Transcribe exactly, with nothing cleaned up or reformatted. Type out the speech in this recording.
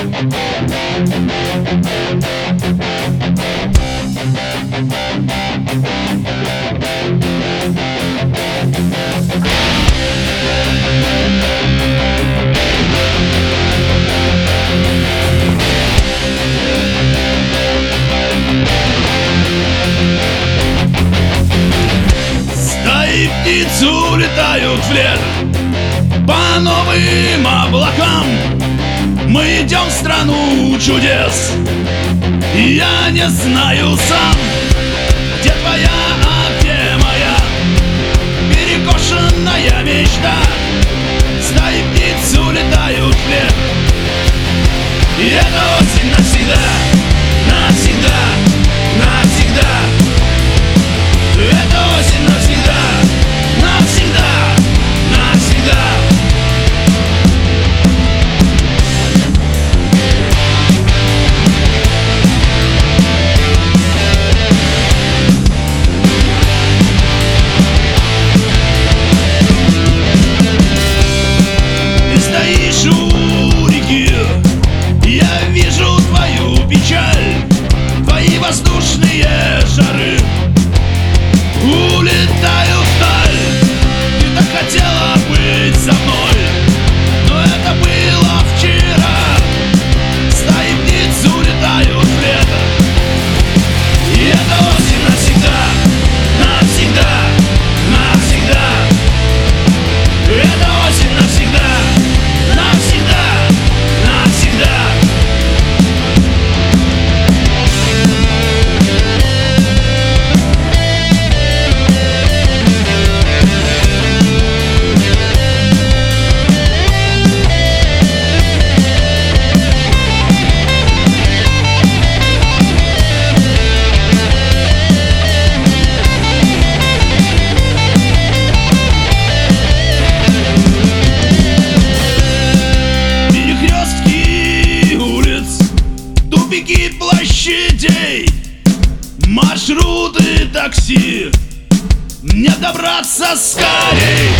Стаи птиц улетают вслед по новым облакам. Мы идем в страну чудес, и я не знаю сам, где твоя, а где моя перекошенная мечта. Стаи птиц улетают вслед, и это осень навсегда, навсегда, навсегда. Это осень навсегда, навсегда, навсегда. Ты стоишь у реки, я вижу твою печаль, твои воздушные шары улетаю вдаль. Ты так хотела быть со мной, но это было вчера. Стаи птиц улетают в лето, и это осень навсегда, навсегда, навсегда. Это осень навсегда, навсегда, навсегда. Перекрестки улиц, тупики площадей, маршруты такси, мне добраться скорей.